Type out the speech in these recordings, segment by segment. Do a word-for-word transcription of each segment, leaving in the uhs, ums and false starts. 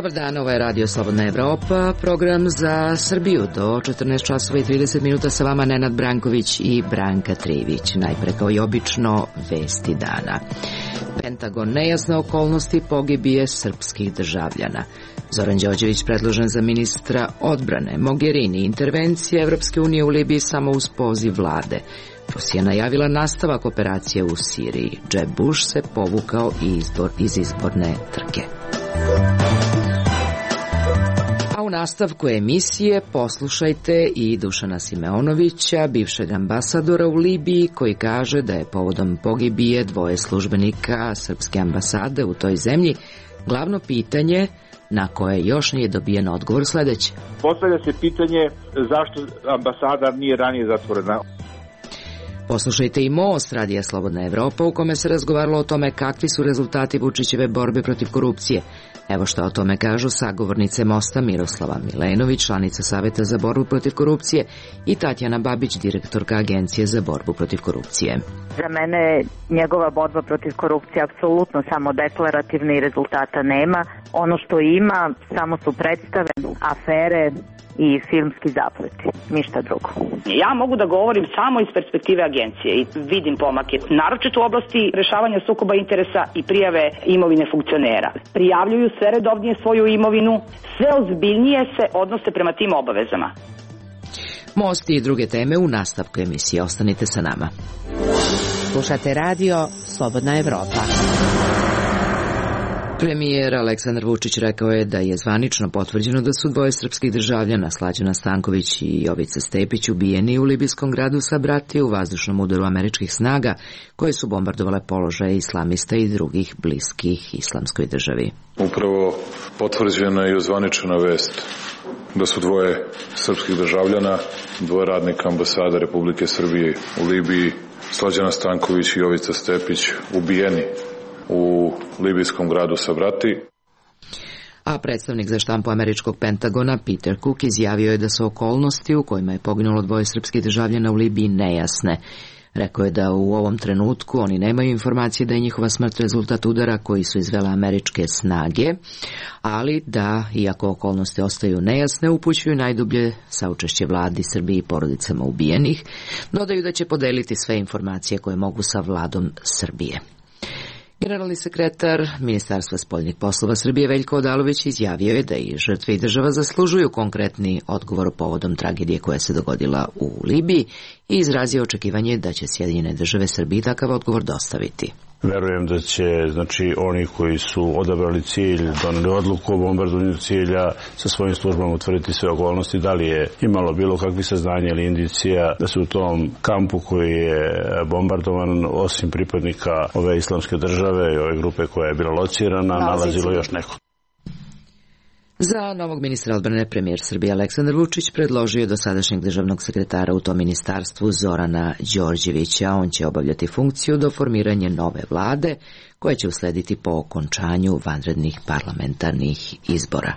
Dobar dan, ovo je Radio Slobodna Evropa, program za Srbiju do četrnaest časova i trideset minuta sa vama Nenad Branković i Branka Trivić. Najpre kao i obično vesti dana. Pentagon nejasne okolnosti pogibije srpskih državljana. Zoran Đorđević predložen za ministra odbrane. Mogherini intervencije Evropske unije u Libiji samo uz poziv vlade. Rusija najavila nastavak operacije u Siriji. Jeb Bush se povukao izbor, iz izborne trke. A u nastavku emisije poslušajte i Dušana Simeonovića, bivšeg ambasadora u Libiji, koji kaže da je povodom pogibije dvoje službenika srpske ambasade u toj zemlji glavno pitanje na koje još nije dobijen odgovor sledeće. Postavlja se pitanje zašto ambasada nije ranije zatvorena. Poslušajte i Most Radija Slobodna Evropa, u kome se razgovaralo o tome kakvi su rezultati Vučićeve borbe protiv korupcije. Evo što o tome kažu sagovornice Mosta Miroslava Milenović, članica Saveta za borbu protiv korupcije, i Tatjana Babić, direktorka Agencije za borbu protiv korupcije. Za mene njegova borba protiv korupcije apsolutno samo deklarativna i rezultata nema. Ono što ima samo su predstave, afere i filmski zapleti, ništa drugo. Ja mogu da govorim samo iz perspektive agencije i vidim pomake, naročito u oblasti rešavanja sukoba interesa i prijave imovine funkcionera. Prijavljuju sve redovnije svoju imovinu, sve ozbiljnije se odnose prema tim obavezama. Most i druge teme u nastavku emisije. Ostanite sa nama. Slušate radio Slobodna Evropa. Premijer Aleksandar Vučić rekao je da je zvanično potvrđeno da su dvoje srpskih državljana, Slađana Stanković i Jovica Stepić, ubijeni u libijskom gradu Sabrati u vazdušnom udaru američkih snaga koje su bombardovale položaje islamista i drugih bliskih islamskoj državi. Upravo potvrđena je i ozvaničena vest da su dvoje srpskih državljana, dvoje radnika ambasade Republike Srbije u Libiji, Slađana Stanković i Jovica Stepić, ubijeni u libijskom gradu Sabrati. A predstavnik za štampu američkog Pentagona Peter Cook izjavio je da su okolnosti u kojima je poginulo dvoje srpskih državljana u Libiji nejasne. Rekao je da u ovom trenutku oni nemaju informacije da je njihova smrt rezultat udara koji su izvele američke snage, ali da, iako okolnosti ostaju nejasne, upućuju najdublje saučešće vladi Srbije i porodicama ubijenih. Dodaju da će podeliti sve informacije koje mogu sa vladom Srbije. Generalni sekretar Ministarstva spoljnih poslova Srbije Veljko Odalović izjavio je da i žrtve i država zaslužuju konkretni odgovor povodom tragedije koja se dogodila u Libiji i izrazio očekivanje da će Sjedinjene države Srbiji takav odgovor dostaviti. Verujem da će, znači, oni koji su odabrali cilj, doneli odluku o bombardovanju cilja, sa svojim službama utvrditi sve okolnosti, da li je imalo bilo kakvih saznanja ili indicija da se u tom kampu koji je bombardovan, osim pripadnika ove islamske države i ove grupe koja je bila locirana, nalazilo još neko. Za novog ministra odbrane premijer Srbije Aleksandar Vučić predložio je dosadašnjeg državnog sekretara u tom ministarstvu Zorana Đorđevića. On će obavljati funkciju do formiranja nove vlade koja će uslediti po okončanju vanrednih parlamentarnih izbora.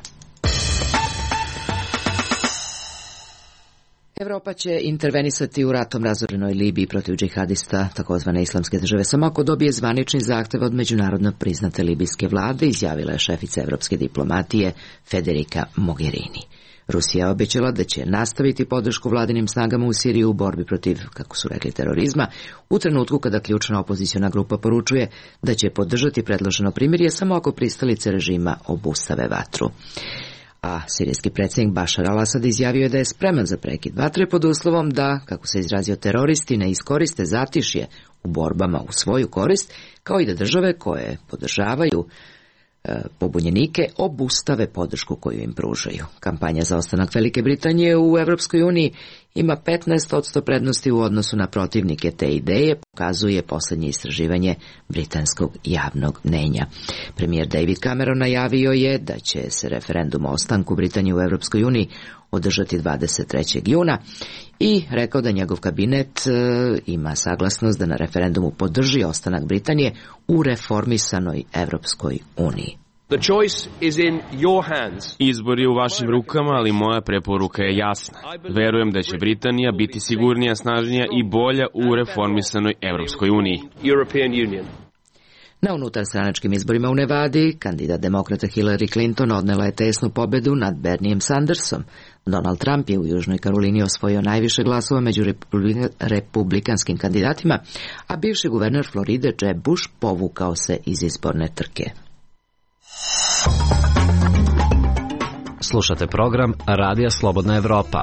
Evropa će intervenisati u ratom razorenoj Libiji protiv džihadista takozvane islamske države samo ako dobije zvanični zahtev od međunarodno priznate libijske vlade, izjavila je šefica evropske diplomatije Federica Mogherini. Rusija je obećala da će nastaviti podršku vladinim snagama u Siriji u borbi protiv, kako su rekli, terorizma, u trenutku kada ključna opoziciona grupa poručuje da će podržati predloženo primirje samo ako pristalice režima obustave vatru. A sirijski predsjednik Bašar al-Asad izjavio je da je spreman za prekid vatre pod uslovom da, kako se izrazio, teroristi ne iskoriste zatišje u borbama u svoju korist, kao i da države koje podržavaju e, pobunjenike obustave podršku koju im pružaju. Kampanja za ostanak Velike Britanije u Evropskoj uniji ima petnaest posto prednosti u odnosu na protivnike te ideje, pokazuje posljednje istraživanje britanskog javnog mnenja. Premijer David Cameron najavio je da će se referendum o ostanku Britanije u Evropskoj uniji održati dvadeset trećeg juna i rekao da njegov kabinet e, ima saglasnost da na referendumu podrži ostanak Britanije u reformisanoj Evropskoj uniji. The choice is in your hands. Izbor je u vašim rukama, ali moja preporuka je jasna. Verujem da će Britanija biti sigurnija, snažnija i bolja u reformisanoj Evropskoj uniji. European Union. Na unutarstranačkim izborima u Nevadi, kandidat demokrata Hillary Clinton odnela je tesnu pobedu nad Bernijem Sandersom. Donald Trump je u Južnoj Karolini osvojio najviše glasova među republikanskim kandidatima, a bivši guverner Floride Jeb Bush povukao se iz izborne trke. Slušate program Radija Slobodna Evropa.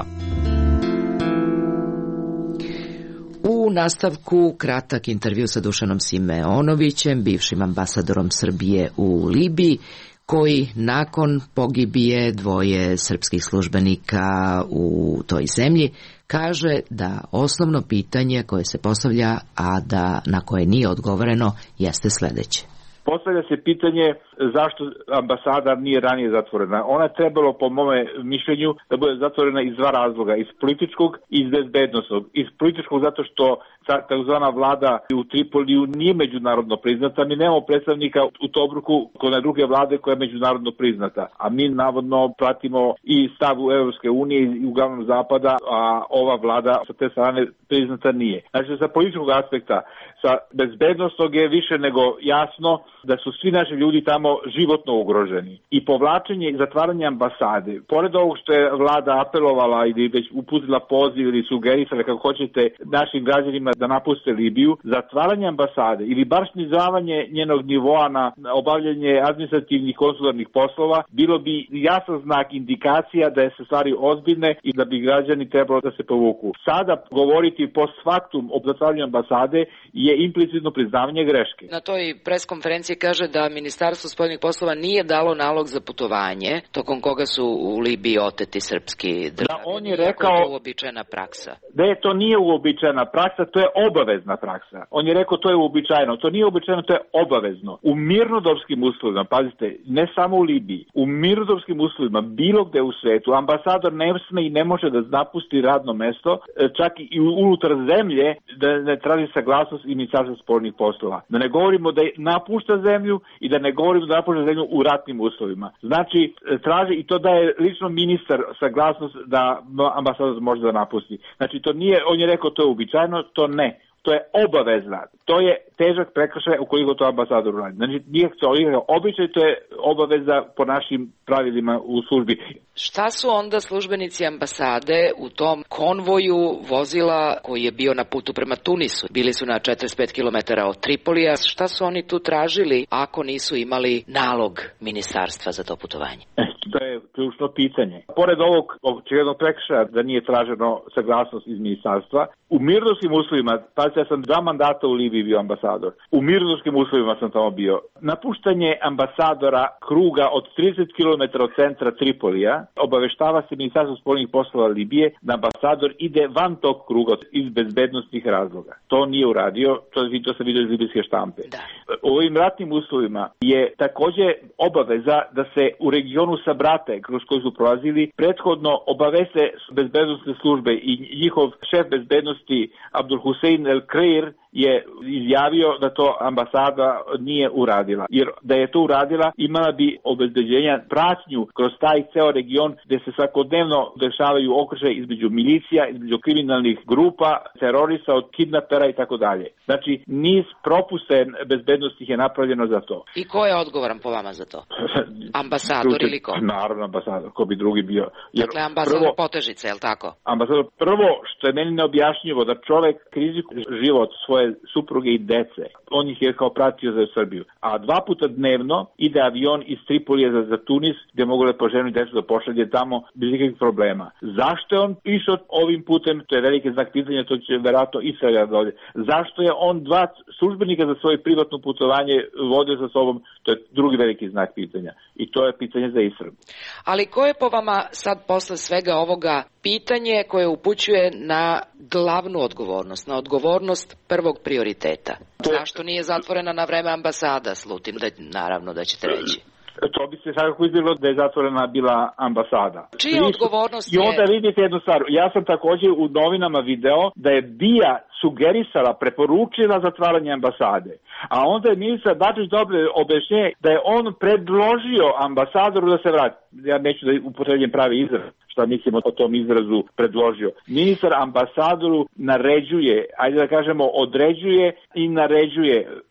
U nastavku kratak intervju sa Dušanom Simeonovićem, bivšim ambasadorom Srbije u Libiji, koji nakon pogibije dvoje srpskih službenika u toj zemlji kaže da osnovno pitanje koje se postavlja, a da na koje nije odgovoreno, jeste sledeće. Postavlja se pitanje zašto ambasada nije ranije zatvorena. Ona je trebalo, po mome mišljenju, da bude zatvorena iz dva razloga, iz političkog i iz bezbednostnog. Iz političkog zato što takozvana vlada u Tripoliju nije međunarodno priznata. Mi nemamo predstavnika u Tobruku kod druge vlade koja je međunarodno priznata. A mi navodno pratimo i stav u Evropske unije i uglavnom Zapada, a ova vlada sa te strane priznata nije. Znači, sa političkog aspekta, sa bezbednostnog je više nego jasno da su svi naši ljudi tamo životno ugroženi. I povlačenje i zatvaranje ambasade, pored ovog što je vlada apelovala ili već uputila poziv ili sugerisala, kako hoćete, našim građanima da napuste Libiju, zatvaranje ambasade ili bar snizavanje njenog nivoa na obavljanje administrativnih konsularnih poslova bilo bi jasan znak, indikacija da je se stvari ozbiljne i da bi građani trebalo da se povuku. Sada govoriti post factum o zatvaranju ambasade je implicitno priznavanje greške. Na toj preskonferenciji kaže da Ministarstvo spoljnih poslova nije dalo nalog za putovanje, tokom koga su u Libiji oteti srpski državljani. Da, on je rekao... To je uobičajena praksa. Ne, to nije uobičajena praksa, to je obavezna praksa. On je rekao to je uobičajeno, to nije uobičajeno, to je obavezno. U mirnodopskim uslovima, pazite, ne samo u Libiji, u mirnodopskim uslovima, bilo gde u svetu, ambasador ne sme i ne može da napusti radno mesto, čak i unutar zemlje, da ne traži saglasnost i Ministarstva spoljnih poslova. Da ne govorimo da napušta zemlju i da ne govorimo da napušta zemlju u ratnim uslovima. Znači, traži i to da je lično ministar saglasnost da ambasador može da napusti. Znači, to nije, on je rekao to je uobičajeno, to ne. To je obavezna. To je težak prekršaj ukoliko to ambasador radi. Znači, nije to običaj, to je obaveza po našim pravilima u službi. Šta su onda službenici ambasade u tom konvoju vozila koji je bio na putu prema Tunisu? Bili su na četrdeset pet kilometara od Tripolija. Šta su oni tu tražili ako nisu imali nalog ministarstva za to putovanje? To je ključno pitanje. Pored ovog očiglednog prekršaja da nije traženo saglasnost iz ministarstva, u mirnodopskim uslovima, pazite, ja sam dva mandata u Libiji bio ambasador, u mirnodopskim uslovima sam tamo bio. Napuštanje ambasadora kruga od trideset kilometara od centra Tripolija, obaveštava se Ministarstvo spoljnih poslova Libije da ambasador ide van tog kruga iz bezbednostnih razloga. To nije uradio, to, to se vidio iz libijske štampe. Da. U ovim ratnim uslovima je takođe obaveza da se u regionu Sabrate, kroz koji su prolazili, prethodno obaveste bezbednostne službe i njihov šef bezbednosti Abdul Hussein El Kreir je izjavio da to ambasada nije uradila. Jer da je to uradila, imala bi obezbeđenja pratnju kroz taj ceo region gde se svakodnevno dešavaju okršaje između milicija, između kriminalnih grupa, terorista, od kidnapera i tako dalje. Znači, niz propusta bezbednosti je napravljeno za to. I ko je odgovoran po vama za to? Ambasador ili ko? Naravno ambasador, ko bi drugi bio. Jer dakle, ambasador prvo, Potežice, je li tako? Ambasador, prvo što je meni neobjašnjivo da čovek rizikuje život svoje supruge i dece, on ih je kao pratio za Srbiju. A dva puta dnevno ide avion iz Tripolija za, za Tunis, gde mogu lepo ženu i decu da pošalje tamo bez ikakvih problema. Zašto je on išao ovim putem? To je veliki znak pitanja, to će verovatno Israel da ovdje. Zašto je on dva službenika za svoje privatno putovanje vodio sa sobom? To je drugi veliki znak pitanja. I to je pitanje za Israel. Ali ko je po vama sad posle svega ovoga pitanje koje upućuje na glavnu odgovornost, na odgovornost prvog prioriteta? Zašto nije zatvorena na vreme ambasada? Slutim da naravno da ćete reći. To bi se svakako izbilo da je zatvorena bila ambasada. Čija odgovornost je? I onda vidite jednu stvar. Ja sam također u novinama video da je B I A sugerisala, preporučila zatvaranje ambasade. A onda je ministar Dačić dobio objašnjenje da je on predložio ambasadoru da se vrati. Ja neću da upotrebljem pravi izraz, šta mislim o tom izrazu predložio. Ministar ambasadoru naređuje, ajde da kažemo određuje i naređuje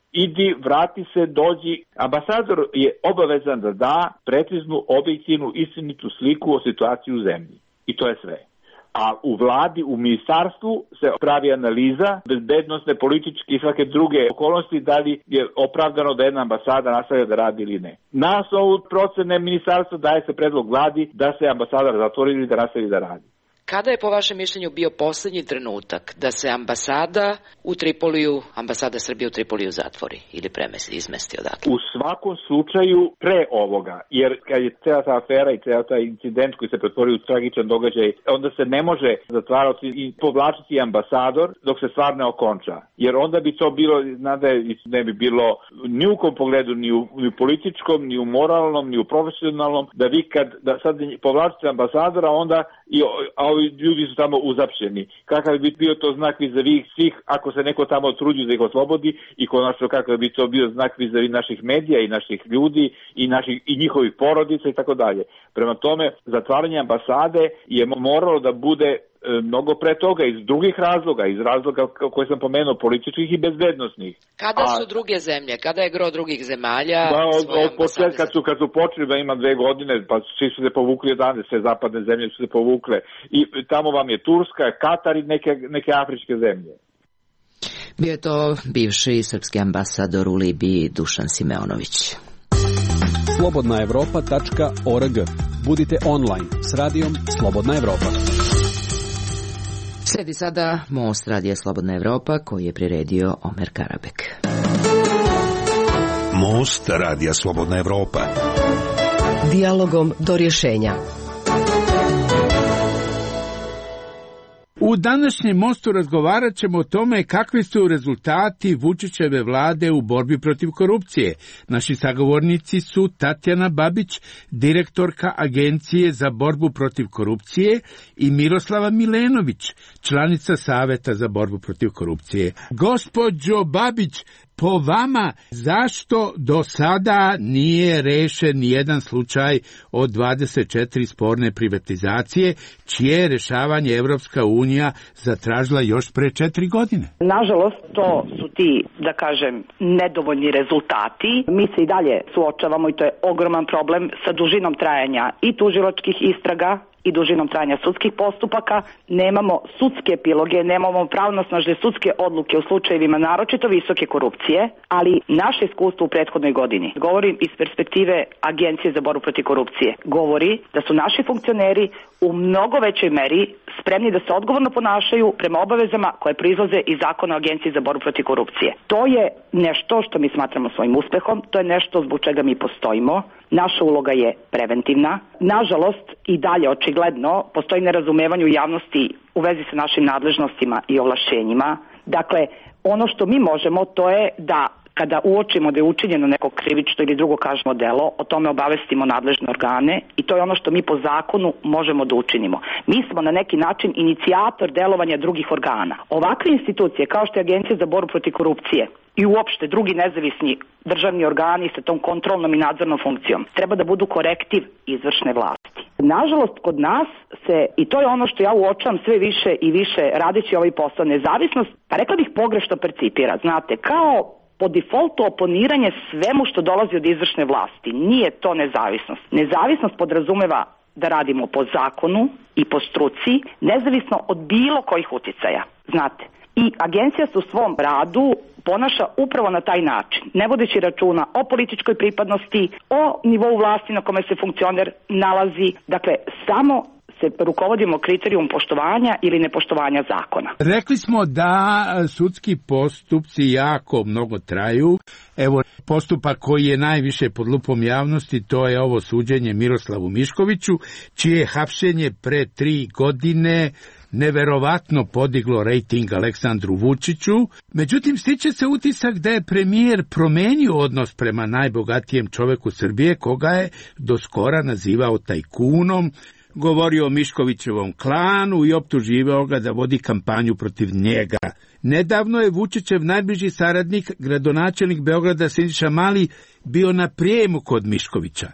idi, vrati se, dođi. Ambasador je obavezan da da preciznu, objektivnu, istinitu sliku o situaciji u zemlji. I to je sve. A u vladi, u ministarstvu se pravi analiza bezbednosne, političke i svake druge okolnosti, da li je opravdano da jedna ambasada nastavlja da radi ili ne. Na osnovu procene ministarstva daje se predlog vladi da se ambasador zatvori ili da nastavi da radi. Kada je po vašem mišljenju bio poslednji trenutak da se ambasada u Tripoliju, ambasada Srbije u Tripoliju zatvori ili premesti, izmesti odatle? U svakom slučaju pre ovoga, jer kad je cijela ta afera i cijela taj incident koji se pretvorio u tragičan događaj, onda se ne može zatvarati i povlačiti ambasador dok se stvar ne okonča. Jer onda bi to bilo, znate, ne bi bilo ni u kom pogledu, ni u, ni u političkom, ni u moralnom, ni u profesionalnom, da vi kad da sad povlačite ambasadora, onda i a ovi ljudi su tamo uzapšeni. Kakav bi bio to znak vis-a-vis svih, ako se neko tamo truđi da ih oslobodi, i konačno kakav bi to bio znak vis-a-vis naših medija i naših ljudi i, naših, i njihovih porodica i tako dalje. Prema tome, zatvaranje ambasade je moralo da bude mnogo pre toga, iz drugih razloga, iz razloga koje sam pomenuo, političkih i bezbednosnih. Kada A, su druge zemlje? Kada je gro drugih zemalja? Da, od, od početka kad su, kad su počeli da ima dve godine, pa svi su se povukli odande, sve zapadne zemlje su se povukle. I tamo vam je Turska, Katar i neke, neke afričke zemlje. Bio je to bivši srpski ambasador u Libiji Dušan Simeonović. slobodna evropa tačka org. Budite online s radijom Slobodna Evropa. Sledi sada Most Radija Slobodna Evropa koji je priredio Omer Karabek. Most Radija Slobodna Evropa. Dijalogom do rješenja. U današnjem Mostu razgovarat ćemo o tome kakvi su rezultati Vučićeve vlade u borbi protiv korupcije. Naši sagovornici su Tatjana Babić, direktorka Agencije za borbu protiv korupcije, i Miroslava Milenović, članica Saveta za borbu protiv korupcije. Gospođo Babić, po vama, zašto do sada nije rešen nijedan slučaj od dvadeset četiri sporne privatizacije, čije rešavanje Evropska unija zatražila još pre četiri godine? Nažalost, to su ti, da kažem, nedovoljni rezultati. Mi se i dalje suočavamo, i to je ogroman problem, sa dužinom trajanja i tužilačkih istraga i dužinom trajanja sudskih postupaka. Nemamo sudske epiloge, nemamo pravnosnažne sudske odluke u slučajevima naročito visoke korupcije, ali naše iskustvo u prethodnoj godini, govorim iz perspektive Agencije za borbu protiv korupcije, govori da su naši funkcioneri u mnogo većoj meri spremni da se odgovorno ponašaju prema obavezama koje proizlaze iz zakona o Agenciji za borbu protiv korupcije. To je nešto što mi smatramo svojim uspehom, to je nešto zbog čega mi postojimo. Naša uloga je preventivna. Nažalost, i dalje očigledno postoji nerazumevanje u javnosti u vezi sa našim nadležnostima i ovlašćenjima. Dakle, ono što mi možemo, to je da kada uočimo da je učinjeno neko krivično ili drugo kažemo delo, o tome obavestimo nadležne organe, i to je ono što mi po zakonu možemo da učinimo. Mi smo na neki način inicijator delovanja drugih organa. Ovakve institucije kao što je Agencija za borbu protiv korupcije i uopšte drugi nezavisni državni organi sa tom kontrolnom i nadzornom funkcijom treba da budu korektiv izvršne vlasti. Nažalost, kod nas se, i to je ono što ja uočavam sve više i više radeći ovaj posao, nezavisnost, pa rekla bih pogrešno percipira, znate, kao po defaultu oponiranje svemu što dolazi od izvršne vlasti. Nije to nezavisnost. Nezavisnost podrazumeva da radimo po zakonu i po struci, nezavisno od bilo kojih uticaja, znate. I agencija se u svom radu ponaša upravo na taj način, ne vodeći računa o političkoj pripadnosti, o nivou vlasti na kome se funkcioner nalazi, dakle, samo se rukovodimo kriterijum poštovanja ili nepoštovanja zakona. Rekli smo da sudski postupci jako mnogo traju. Evo, postupak koji je najviše pod lupom javnosti, to je ovo suđenje Miroslavu Miškoviću, čije hapšenje pre tri godine neverovatno podiglo rejting Aleksandru Vučiću. Međutim, stiče se utisak da je premijer promenio odnos prema najbogatijem čoveku Srbije, koga je do skora nazivao tajkunom, govorio o Miškovićevom klanu i optuživao ga da vodi kampanju protiv njega. Nedavno je Vučićev najbliži saradnik, gradonačelnik Beograda Siniša Mali, bio na prijemu kod Miškovića.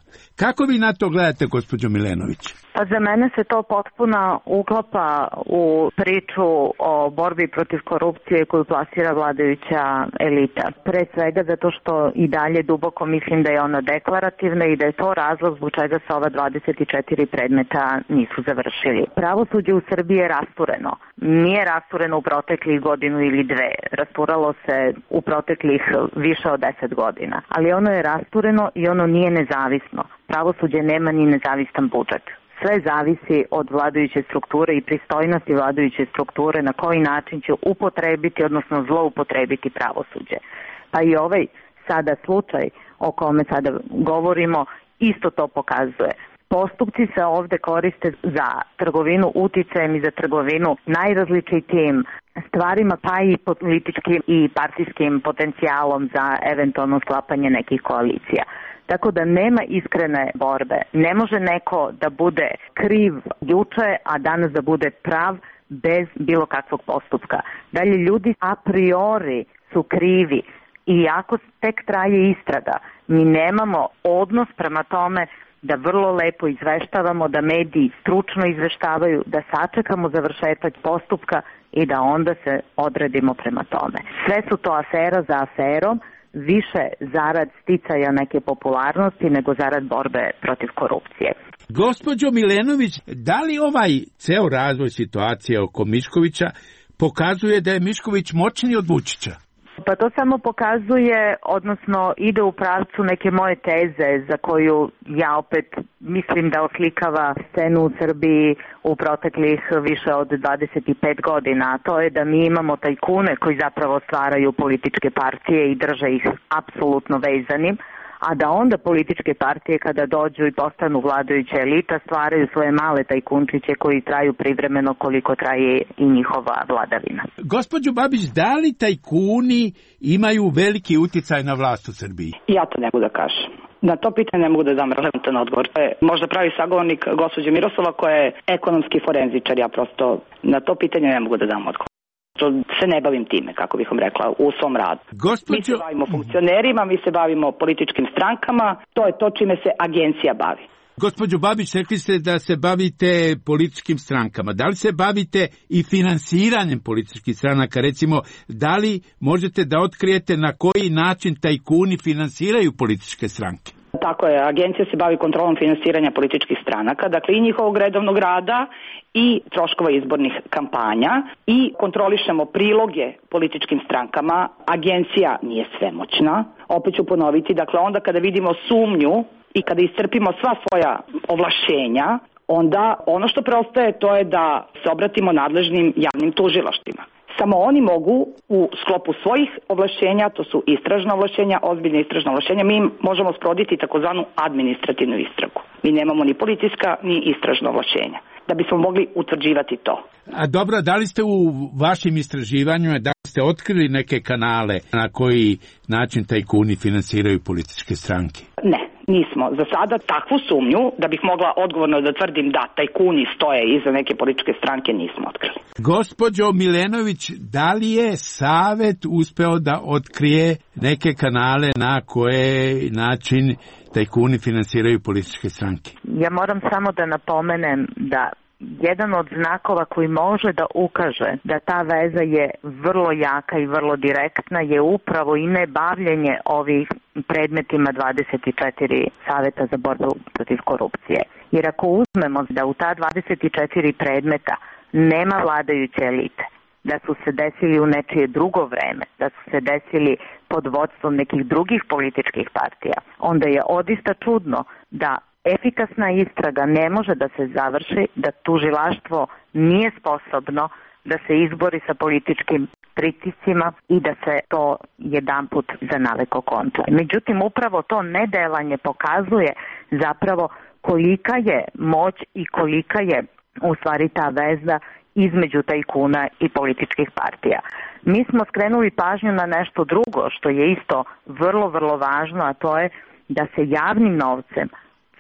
Kako vi na to gledate, gospođo Milenović? Pa za mene se to potpuno uklapa u priču o borbi protiv korupcije koju plasira vladajuća elita. Pre svega zato što i dalje duboko mislim da je ona deklarativna i da je to razlog zbog čega se ova dvadeset četiri predmeta nisu završili. Pravosuđe u Srbiji je rastureno. Nije rastureno u proteklih godinu ili dve. Rasturalo se u proteklih više od deset godina. Ali ono je rastureno i ono nije nezavisno. Pravosuđe nema ni nezavistan budžet. Sve zavisi od vladajuće strukture i pristojnosti vladajuće strukture na koji način će upotrebiti, odnosno zloupotrebiti pravosuđe. Pa i ovaj sada slučaj o kome sada govorimo isto to pokazuje. Postupci se ovde koriste za trgovinu uticajem i za trgovinu najrazličitijim stvarima, pa i političkim i partijskim potencijalom za eventualno sklapanje nekih koalicija. Tako da nema iskrene borbe. Ne može neko da bude kriv juče, a danas da bude prav bez bilo kakvog postupka. Dalje, ljudi a priori su krivi i ako tek traje istraga, mi nemamo odnos prema tome da vrlo lepo izveštavamo, da mediji stručno izveštavaju, da sačekamo završetak postupka i da onda se odredimo prema tome. Sve su to afera za aferom, više zarad sticaja neke popularnosti nego zarad borbe protiv korupcije. Gospođo Milenović, da li ovaj ceo razvoj situacije oko Miškovića pokazuje da je Mišković moćniji od Vučića? Pa to samo pokazuje, odnosno ide u pravcu neke moje teze za koju ja opet mislim da oslikava scenu u Srbiji u proteklih više od dvadeset pet godina, a to je da mi imamo tajkune koji zapravo stvaraju političke partije i drže ih apsolutno vezanim, a da onda političke partije kada dođu i postanu vladajuća elita stvaraju svoje male tajkunčiće koji traju privremeno koliko traje i njihova vladavina. Gospođo Babić, da li tajkuni imaju veliki uticaj na vlast u Srbiji? Ja to ne mogu da kažem. Na to pitanje ne mogu da dam relevantan odgovor. Možda pravi sagovornik gospođe Miroslava koja je ekonomski forenzičar. Ja prosto na to pitanje ne mogu da dam odgovor. To se ne bavim time, kako bih vam rekla, u svom radu. Gospođo... Mi se bavimo funkcionerima, mi se bavimo političkim strankama, to je to čime se agencija bavi. Gospođo Babić, rekli ste da se bavite političkim strankama. Da li se bavite i finansiranjem političkih stranaka? Recimo, da li možete da otkrijete na koji način tajkuni finansiraju političke stranke? Tako je, agencija se bavi kontrolom finansiranja političkih stranaka, dakle i njihovog redovnog rada i troškova izbornih kampanja i kontrolišemo priloge političkim strankama. Agencija nije svemoćna, opet ću ponoviti, dakle onda kada vidimo sumnju i kada iscrpimo sva svoja ovlašćenja, onda ono što preostaje to je da se obratimo nadležnim javnim tužilaštvima. Samo oni mogu u sklopu svojih ovlašćenja, to su istražna ovlašćenja, ozbiljne istražna ovlašćenja, mi možemo sprovoditi takozvanu administrativnu istragu. Mi nemamo ni policijska ni istražna ovlašćenja da bismo mogli utvrđivati to. A dobro, da li ste u vašim istraživanjima, da li ste otkrili neke kanale na koji način tajkuni finansiraju političke stranke? Ne, nismo. Za sada takvu sumnju, da bih mogla odgovorno da tvrdim da tajkuni stoje iza neke političke stranke, nismo otkrili. Gospođo Milenović, da li je Savet uspeo da otkrije neke kanale na koje način tajkuni finansiraju političke stranke? Ja moram samo da napomenem da jedan od znakova koji može da ukaže da ta veza je vrlo jaka i vrlo direktna je upravo i nebavljenje ovih predmetima dvadeset četiri Saveta za borbu protiv korupcije. Jer ako uzmemo da u ta dvadeset četiri predmeta nema vladajuće elite, da su se desili u nečije drugo vreme, da su se desili pod vodstvom nekih drugih političkih partija, onda je odista čudno da efikasna istraga ne može da se završi, da tužilaštvo nije sposobno da se izbori sa političkim pritiscima i da se to jedanput za navek okonča. Međutim, upravo to nedelanje pokazuje zapravo kolika je moć i kolika je u stvari ta veza između tajkuna i političkih partija. Mi smo skrenuli pažnju na nešto drugo što je isto vrlo, vrlo važno, a to je da se javnim novcem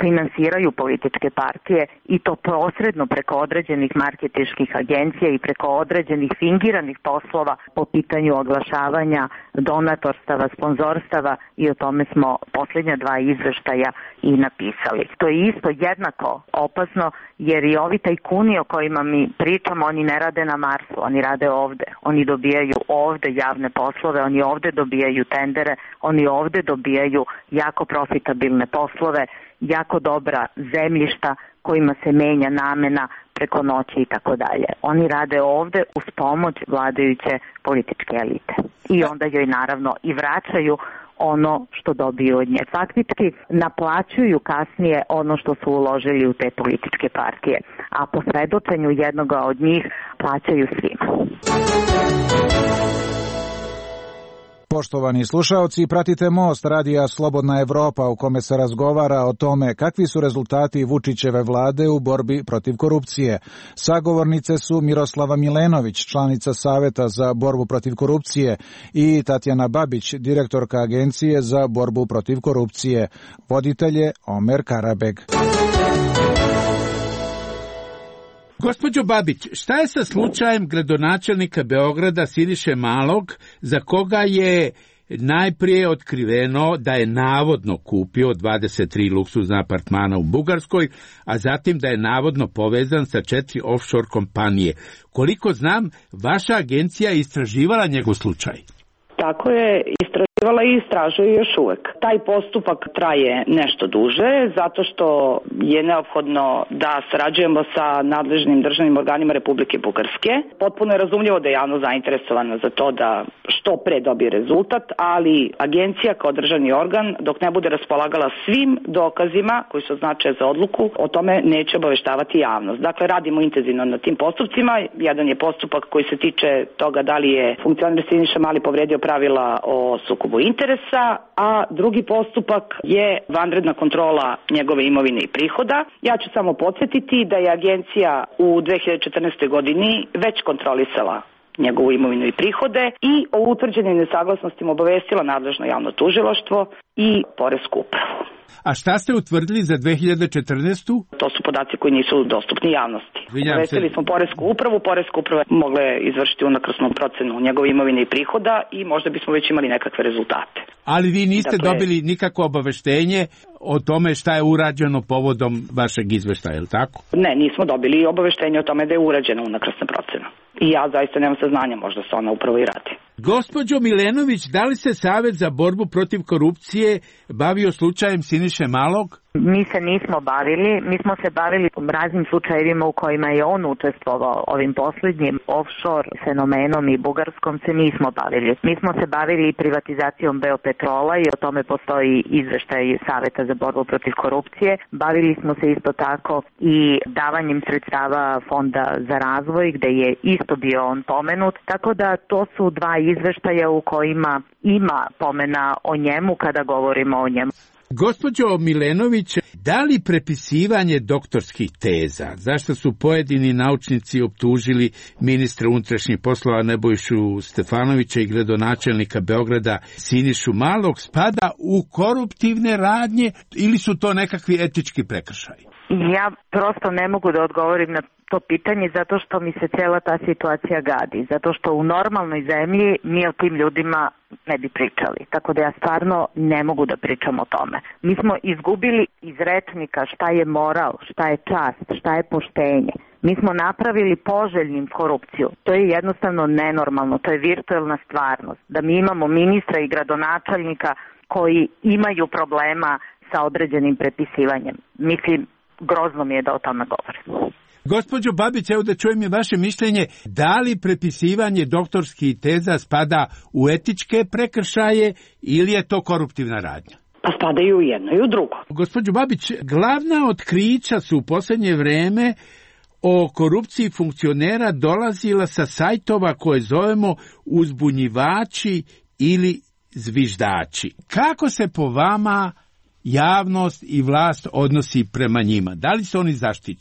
finansiraju političke partije i to posredno preko određenih marketinških agencija i preko određenih fingiranih poslova po pitanju oglašavanja, donatorstava, sponzorstava i o tome smo posljednja dva izveštaja i napisali. To je isto jednako opasno jer i ovi tajkuni o kojima mi pričamo, oni ne rade na Marsu, oni rade ovde. Oni dobijaju ovde javne poslove, oni ovde dobijaju tendere, oni ovde dobijaju jako profitabilne poslove, jako dobra zemljišta kojima se menja namena preko noći i tako dalje. Oni rade ovde uz pomoć vladajuće političke elite. I onda joj naravno i vraćaju ono što dobiju od nje. Faktički naplaćuju kasnije ono što su uložili u te političke partije, a po svedočenju jednoga od njih plaćaju svima. Poštovani slušaoci, pratite Most radija Slobodna Evropa u kome se razgovara o tome kakvi su rezultati Vučićeve vlade u borbi protiv korupcije. Sagovornice su Miroslava Milenović, članica Saveta za borbu protiv korupcije, i Tatjana Babić, direktorka Agencije za borbu protiv korupcije. Voditelj je Omer Karabeg. Gospođo Babić, šta je sa slučajem gradonačelnika Beograda Siniše Malog, za koga je najprije otkriveno da je navodno kupio dvadeset tri luksuzna apartmana u Bugarskoj, a zatim da je navodno povezan sa četiri offshore kompanije. Koliko znam, vaša agencija je istraživala njegov slučaj. Tako je, istraživala i istražuje još uvek. Taj postupak traje nešto duže, zato što je neophodno da sarađujemo sa nadležnim državnim organima Republike Bugarske. Potpuno je razumljivo da je javno zainteresovana za to da što pre dobije rezultat, ali agencija kao državni organ, dok ne bude raspolagala svim dokazima koji su značaje za odluku, o tome neće obaveštavati javnost. Dakle, radimo intenzivno na tim postupcima. Jedan je postupak koji se tiče toga da li je funkcioner Siniša Mali povredio pravila o sukobu interesa, a drugi postupak je vanredna kontrola njegove imovine i prihoda. Ja ću samo podsjetiti da je agencija u dve hiljade četrnaestoj godini već kontrolisala njegovu imovinu i prihode i o utvrđenim nesaglasnostima obavestila nadležno javno tužilaštvo i poresku upravu. A šta ste utvrdili za dve hiljade četrnaestu. To su podaci koji nisu dostupni javnosti. Obavestili smo poresku upravu, poreska uprava mogla je izvršiti unakrsnu procenu njegove imovine i prihoda i možda bismo već imali nekakve rezultate. Ali vi niste dakle, dobili nikakvo obaveštenje o tome šta je urađeno povodom vašeg izveštaja, je li tako? Ne, nismo dobili obaveštenje o tome da je urađena unakrsna procena. I ja zaista nemam saznanja, možda se ona upravo i radi. Gospođo Milenović, da li se Savet za borbu protiv korupcije bavio slučajem Siniše Malog? Mi se nismo bavili, mi smo se bavili raznim slučajevima u kojima je on učestvovao. Ovim posljednjim offshore fenomenom i Bugarskom se nismo bavili. Mi smo se bavili i privatizacijom Beopetrola i o tome postoji izveštaj Saveta za borbu protiv korupcije. Bavili smo se isto tako i davanjem sredstava Fonda za razvoj gde je isto bio on pomenut. Tako da to su dva izveštaja u kojima ima pomena o njemu kada govorimo o njemu. Gospođo Milenović, da li prepisivanje doktorskih teza, zašto su pojedini naučnici optužili ministra unutrašnjih poslova Nebojšu Stefanovića i gradonačelnika Beograda Sinišu Malog, spada u koruptivne radnje ili su to nekakvi etički prekršaji? Ja prosto ne mogu da odgovorim na to pitanje zato što mi se cijela ta situacija gadi, zato što u normalnoj zemlji mi o tim ljudima ne bi pričali, tako da ja stvarno ne mogu da pričam o tome. Mi smo izgubili iz rečnika šta je moral, šta je čast, šta je poštenje. Mi smo napravili poželjnim korupciju. To je jednostavno nenormalno, to je virtuelna stvarnost. Da mi imamo ministra i gradonačelnika koji imaju problema sa određenim prepisivanjem. Mislim, grozno mi je da o tome govorim. Gospođo Babić, evo da čujem je vaše mišljenje, da li prepisivanje doktorskih teza spada u etičke prekršaje ili je to koruptivna radnja? Pa spadaju u jedno i u drugo. Gospođo Babić, glavna otkrića su u posljednje vreme o korupciji funkcionera dolazila sa sajtova koje zovemo uzbunjivači ili zviždači. Kako se po vama javnost i vlast odnosi prema njima? Da li su oni zaštićeni?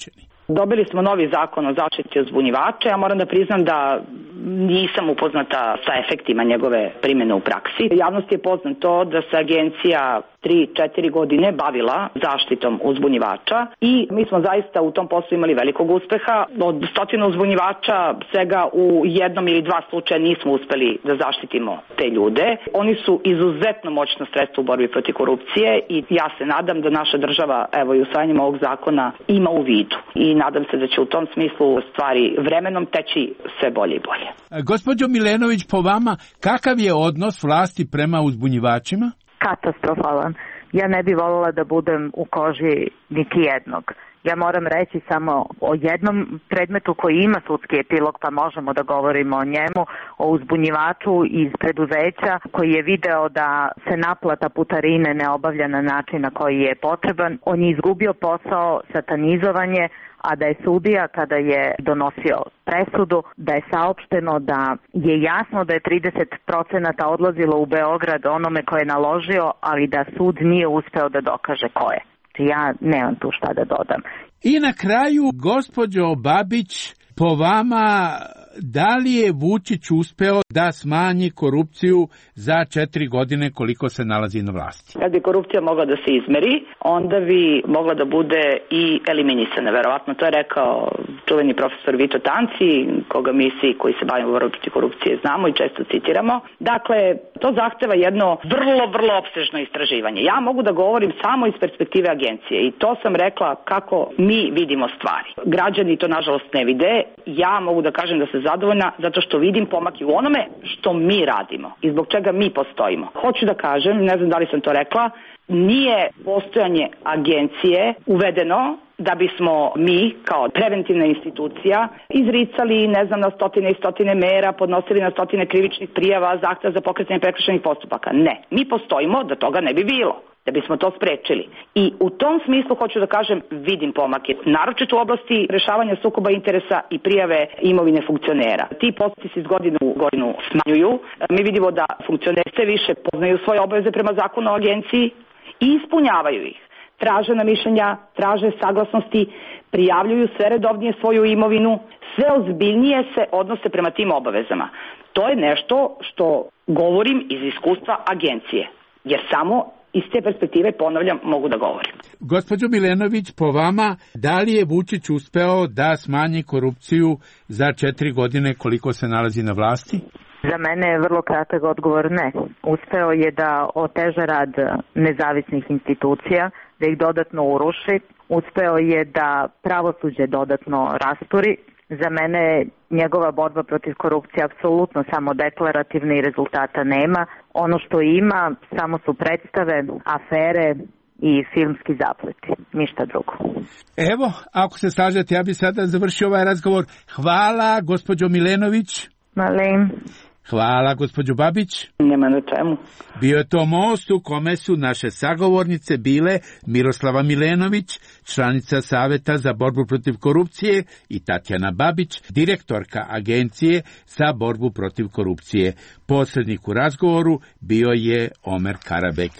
Dobili smo novi zakon o zaštiti od zbunjivača. Ja moram da priznam da nisam upoznata sa efektima njegove primjene u praksi. Javnosti je poznato da se agencija tri četiri godine bavila zaštitom uzbunjivača i mi smo zaista u tom poslu imali velikog uspeha. Od stotinu uzbunjivača svega u jednom ili dva slučaja nismo uspeli da zaštitimo te ljude. Oni su izuzetno moćno sredstvo u borbi protiv korupcije i ja se nadam da naša država, evo i usvajanjem ovog zakona, ima u vidu. I nadam se da će u tom smislu stvari vremenom teći sve bolje i bolje. Gospođo Milenović, po vama, kakav je odnos vlasti prema uzbunjivačima? Katastrofalan. Ja ne bi voljela da budem u koži niti jednog. Ja moram reći samo o jednom predmetu koji ima sudski epilog, pa možemo da govorimo o njemu, o uzbunjivaču iz preduzeća koji je video da se naplata putarine ne obavlja na način na koji je potreban. On je izgubio posao, satanizovanje, a da je sudija kada je donosio presudu, da je saopšteno da je jasno da je trideset procenata odlazilo u Beograd onome ko je naložio, ali da sud nije uspeo da dokaže ko je. Ja nemam tu šta da dodam. I na kraju, gospođo Babić, po vama, da li je Vučić uspeo da smanji korupciju za četiri godine koliko se nalazi na vlasti? Kad bi korupcija mogla da se izmeri, onda bi mogla da bude i eliminisana. Verovatno to je rekao čuveni profesor Vito Tanci, koga mi svi koji se bavimo borbom protiv korupcije znamo i često citiramo. Dakle, to zahteva jedno vrlo, vrlo opsežno istraživanje. Ja mogu da govorim samo iz perspektive agencije i to sam rekla kako mi vidimo stvari. Građani to nažalost ne vide. Ja mogu da kažem da se zadovoljna zato što vidim pomak i u onome što mi radimo i zbog čega mi postojimo. Hoću da kažem, ne znam da li sam to rekla, nije postojanje agencije uvedeno da bismo mi kao preventivna institucija izricali, ne znam, na stotine i stotine mera, podnosili na stotine krivičnih prijava, zahteva za pokretanje prekršajnih postupaka. Ne, mi postojimo da toga ne bi bilo, da bismo to sprečili. I u tom smislu hoću da kažem, vidim pomake, naročito u oblasti rešavanja sukoba interesa i prijave imovine funkcionera. Ti postupci se iz godine u godinu smanjuju. Mi vidimo da funkcioneri sve više poznaju svoje obaveze prema zakonu o agenciji i ispunjavaju ih. Traže na mišljenja, traže saglasnosti, prijavljuju sve redovnije svoju imovinu, sve ozbiljnije se odnose prema tim obavezama. To je nešto što govorim iz iskustva agencije, jer samo iz te perspektive, ponavljam, mogu da govorim. Gospođo Milenović, po vama, da li je Vučić uspeo da smanji korupciju za četiri godine koliko se nalazi na vlasti? Za mene je vrlo kratak odgovor ne. Uspeo je da oteža rad nezavisnih institucija, da ih dodatno uruši. Uspeo je da pravosuđe dodatno rasturi. Za mene njegova borba protiv korupcije apsolutno samo deklarativna i rezultata nema. Ono što ima samo su predstave, afere i filmski zapleti. Ništa drugo. Evo, ako se slažete, ja bih sada završio ovaj razgovor. Hvala, gospođo Milenović. Malim. Hvala, gospođo Babić. Nema na čemu. Bio je to most u kome su naše sagovornice bile Miroslava Milenović, članica Saveta za borbu protiv korupcije, i Tatjana Babić, direktorka Agencije za borbu protiv korupcije. Posrednik u razgovoru bio je Omer Karabek.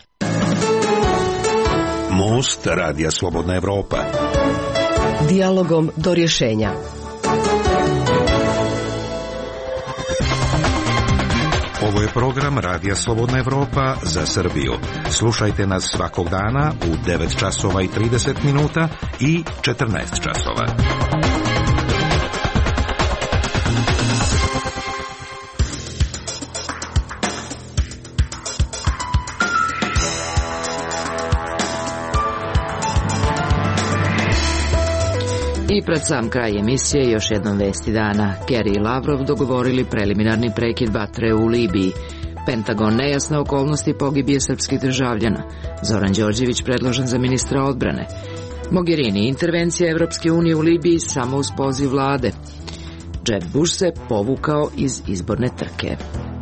Most Radija Slobodna Evropa. Dijalogom do rješenja. Ovo je program Radija Slobodna Evropa za Srbiju. Slušajte nas svakog dana u devet časova i trideset minuta i četrnaest časova. I pred sam kraj emisije još jednom vesti dana. Kerry i Lavrov dogovorili preliminarni prekid vatre u Libiji. Pentagon nejasne okolnosti pogibije srpskih državljana. Zoran Đorđević predložen za ministra odbrane. Mogherini, intervencija Evropske unije u Libiji samo uz poziv vlade. Jeb Bush se povukao iz izborne trke.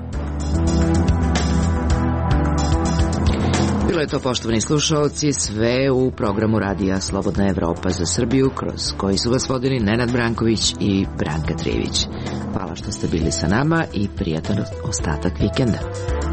Bilo je to, poštovani slušaoci, sve u programu Radija Slobodna Evropa za Srbiju, kroz koji su vas vodili Nenad Branković i Branka Trijević. Hvala što ste bili sa nama i prijatan ostatak vikenda.